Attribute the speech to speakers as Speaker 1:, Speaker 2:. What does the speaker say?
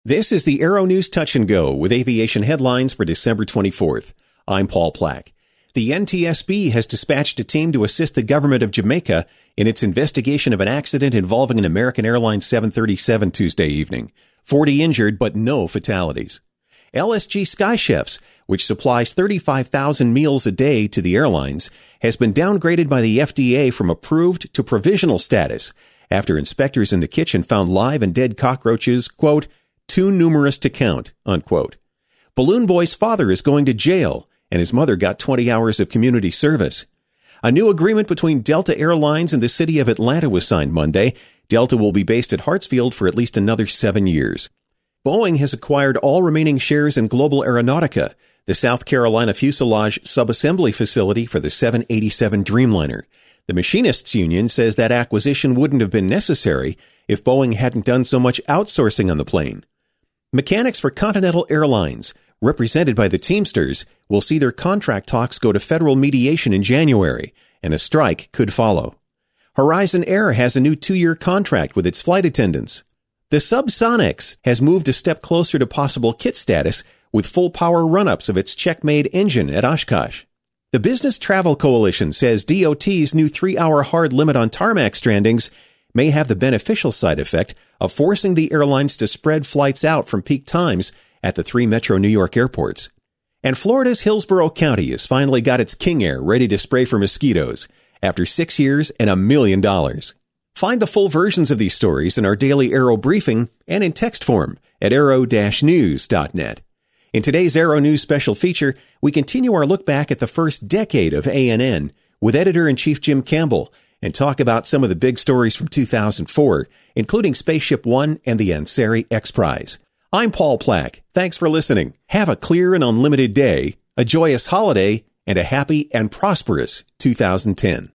Speaker 1: This is the Aero News Touch and Go with aviation headlines for December 24th. I'm Paul Plack. The NTSB has dispatched a team to assist the government of Jamaica in its investigation of an accident involving an American Airlines 737 Tuesday evening. 40 injured, but no fatalities. LSG Sky Chefs, which supplies 35,000 meals a day to the airlines, has been downgraded by the FDA from approved to provisional status after inspectors in the kitchen found live and dead cockroaches, quote, too numerous to count, unquote. Balloon Boy's father is going to jail, and his mother got 20 hours of community service. A new agreement between Delta Airlines and the city of Atlanta was signed Monday. Delta will be based at Hartsfield for at least another 7 years. Boeing has acquired all remaining shares in Global Aeronautica, the South Carolina fuselage subassembly facility for the 787 Dreamliner. The Machinists Union says that acquisition wouldn't have been necessary if Boeing hadn't done so much outsourcing on the plane. Mechanics for Continental Airlines, represented by the Teamsters, will see their contract talks go to federal mediation in January, and a strike could follow. Horizon Air has a new 2-year contract with its flight attendants. The Subsonics has moved a step closer to possible kit status with full power run-ups of its check-made engine at Oshkosh. The Business Travel Coalition says DOT's new 3-hour hard limit on tarmac strandings may have the beneficial side effect of forcing the airlines to spread flights out from peak times at the 3 metro New York airports. And Florida's Hillsborough County has finally got its King Air ready to spray for mosquitoes after 6 years and $1 million. Find the full versions of these stories in our daily Aero briefing and in text form at aero-news.net. In today's Aero News special feature, we continue our look back at the first decade of ANN with Editor-in-Chief Jim Campbell and talk about some of the big stories from 2004, including Spaceship One and the Ansari X Prize. I'm Paul Plack. Thanks for listening. Have a clear and unlimited day, a joyous holiday, and a happy and prosperous 2010.